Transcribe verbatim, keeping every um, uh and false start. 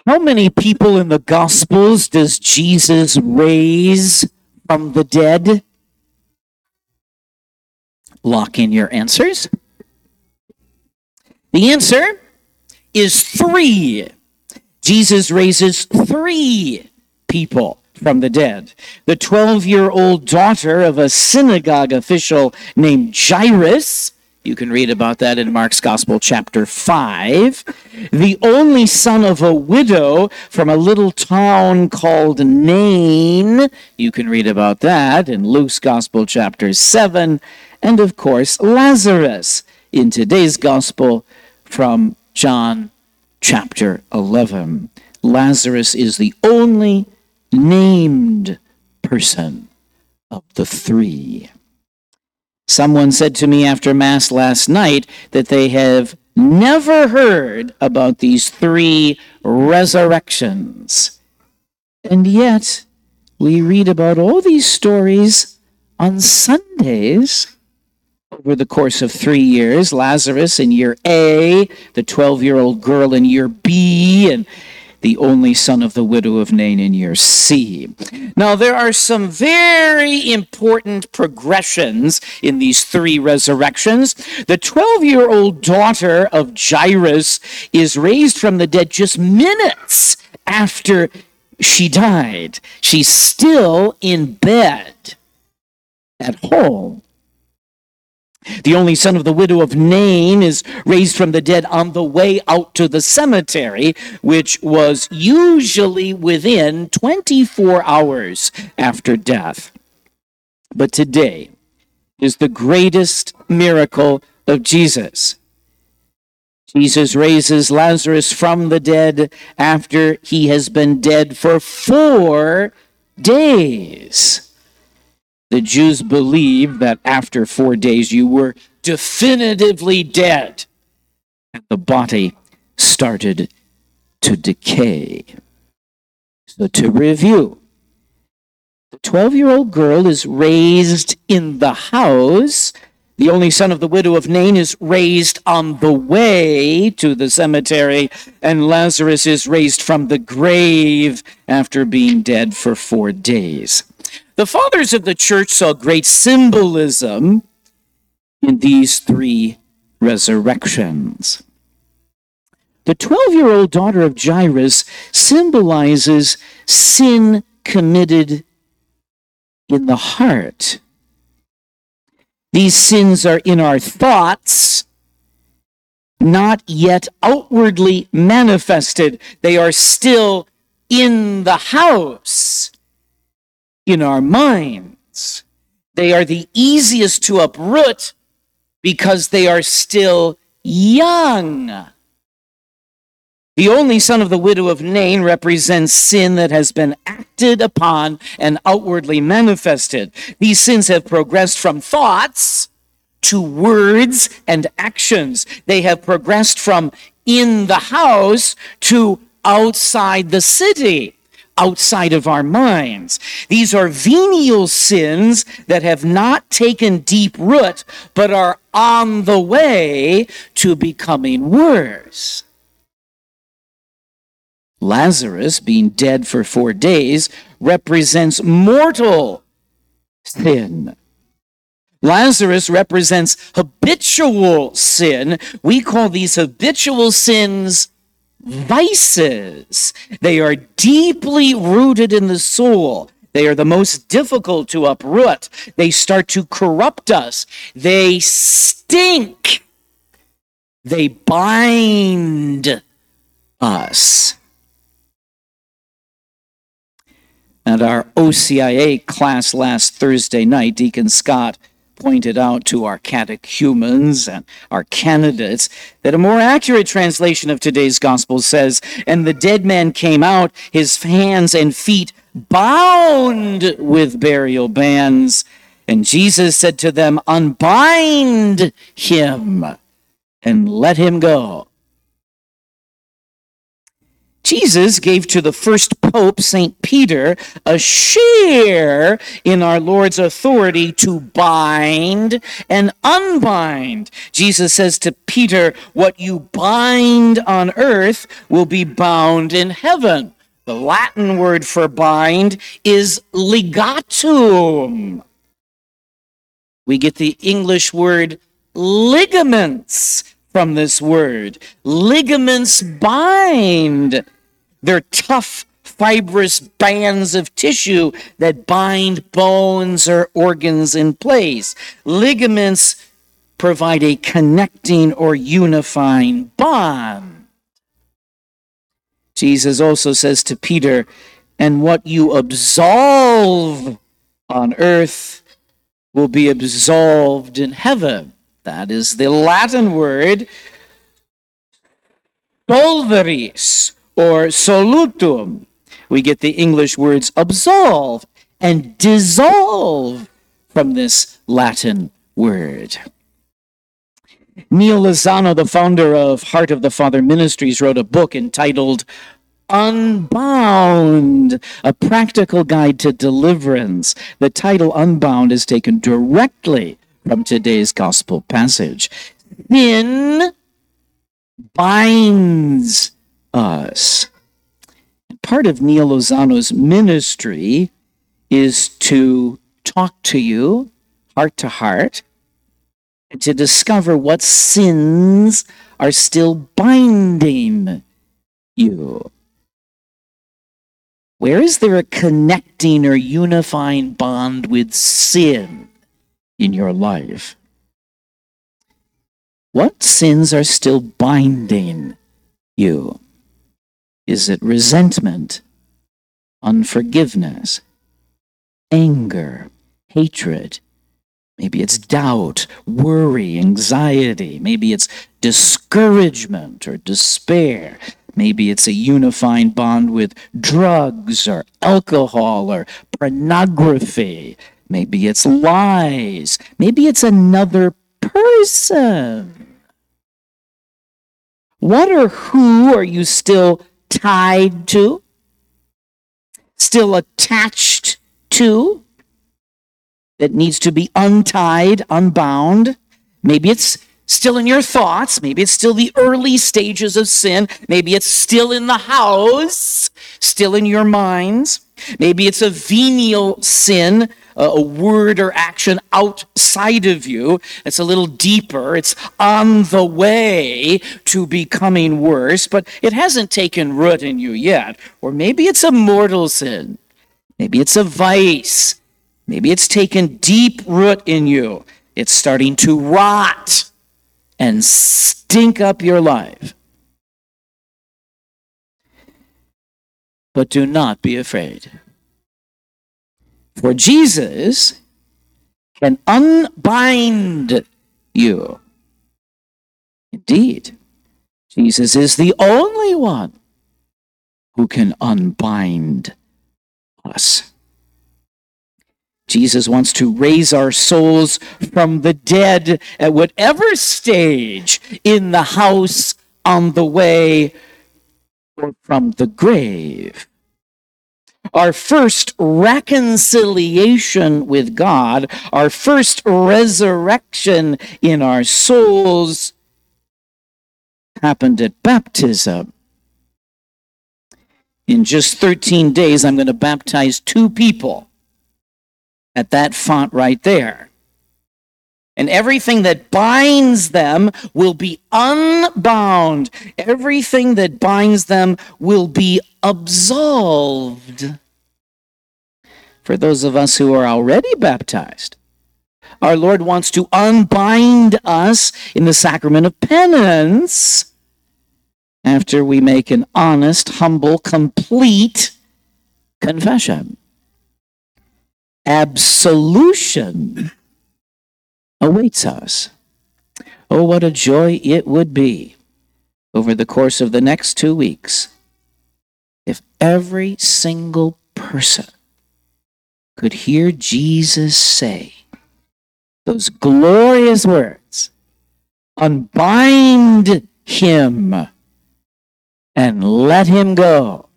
How many people in the Gospels does Jesus raise from the dead? Lock in your answers. The answer is three. Jesus raises three people from the dead. The twelve-year-old daughter of a synagogue official named Jairus. You can read about that in Mark's Gospel, chapter five. The only son of a widow from a little town called Nain. You can read about that in Luke's Gospel, chapter seven. And, of course, Lazarus in today's Gospel from John, chapter eleven. Lazarus is the only named person of the three. Someone said to me after Mass last night that they have never heard about these three resurrections. And yet, we read about all these stories on Sundays over the course of three years. Lazarus in year A, the twelve-year-old girl in year B, and the only son of the widow of Nain in year C. Now, there are some very important progressions in these three resurrections. The twelve-year-old daughter of Jairus is raised from the dead just minutes after she died. She's still in bed at home. The only son of the widow of Nain is raised from the dead on the way out to the cemetery, which was usually within twenty-four hours after death. But today is the greatest miracle of Jesus. Jesus raises Lazarus from the dead after he has been dead for four days. The Jews believed that after four days you were definitively dead, and the body started to decay. So to review, the twelve-year-old girl is raised in the house. The only son of the widow of Nain is raised on the way to the cemetery, and Lazarus is raised from the grave after being dead for four days. The fathers of the church saw great symbolism in these three resurrections. The twelve-year-old daughter of Jairus symbolizes sin committed in the heart. These sins are in our thoughts, not yet outwardly manifested. They are still in the house, in our minds. They are the easiest to uproot because they are still young. The only son of the widow of Nain represents sin that has been acted upon and outwardly manifested. These sins have progressed from thoughts to words and actions. They have progressed from in the house to outside the city, outside of our minds. These are venial sins that have not taken deep root, but are on the way to becoming worse. Lazarus, being dead for four days, represents mortal sin. Lazarus represents habitual sin. We call these habitual sins vices. They are deeply rooted in the soul. They are the most difficult to uproot. They start to corrupt us. They stink. They bind us. At our O C I A class last Thursday night, Deacon Scott pointed out to our catechumens and our candidates that a more accurate translation of today's gospel says, "And the dead man came out, his hands and feet bound with burial bands. And Jesus said to them, 'Unbind him and let him go.'" Jesus gave to the first pope, Saint Peter, a share in our Lord's authority to bind and unbind. Jesus says to Peter, what you bind on earth will be bound in heaven. The Latin word for bind is ligatum. We get the English word ligaments from this word. Ligaments bind. They're tough, fibrous bands of tissue that bind bones or organs in place. Ligaments provide a connecting or unifying bond. Jesus also says to Peter, and what you absolve on earth will be absolved in heaven. That is the Latin word solveris, or solutum. We get the English words absolve and dissolve from this Latin word. Neil Lozano, the founder of Heart of the Father Ministries, wrote a book entitled Unbound, a practical guide to deliverance. The title Unbound is taken directly from today's gospel passage. Sin binds us. Part of Neil Lozano's ministry is to talk to you heart to heart and to discover what sins are still binding you. Where is there a connecting or unifying bond with sin in your life? What sins are still binding you? Is it resentment, unforgiveness, anger, hatred? Maybe it's doubt, worry, anxiety. Maybe it's discouragement or despair. Maybe it's a unifying bond with drugs or alcohol or pornography. Maybe it's lies. Maybe it's another person. What or who are you still tied to? Still attached to? That needs to be untied, unbound? Maybe it's still in your thoughts. Maybe it's still the early stages of sin. Maybe it's still in the house, still in your minds. Maybe it's a venial sin, a word or action outside of you. It's a little deeper. It's on the way to becoming worse, but it hasn't taken root in you yet. Or maybe it's a mortal sin. Maybe it's a vice. Maybe it's taken deep root in you. It's starting to rot and stink up your life. But do not be afraid. For Jesus can unbind you. Indeed, Jesus is the only one who can unbind us. Jesus wants to raise our souls from the dead at whatever stage, in the house, on the way, or from the grave. Our first reconciliation with God, our first resurrection in our souls, happened at baptism. In just thirteen days, I'm going to baptize two people at that font right there. And everything that binds them will be unbound. Everything that binds them will be absolved. For those of us who are already baptized, our Lord wants to unbind us in the sacrament of penance after we make an honest, humble, complete confession. Absolution awaits us. Oh, what a joy it would be over the course of the next two weeks if every single person could hear Jesus say those glorious words, unbind him and let him go.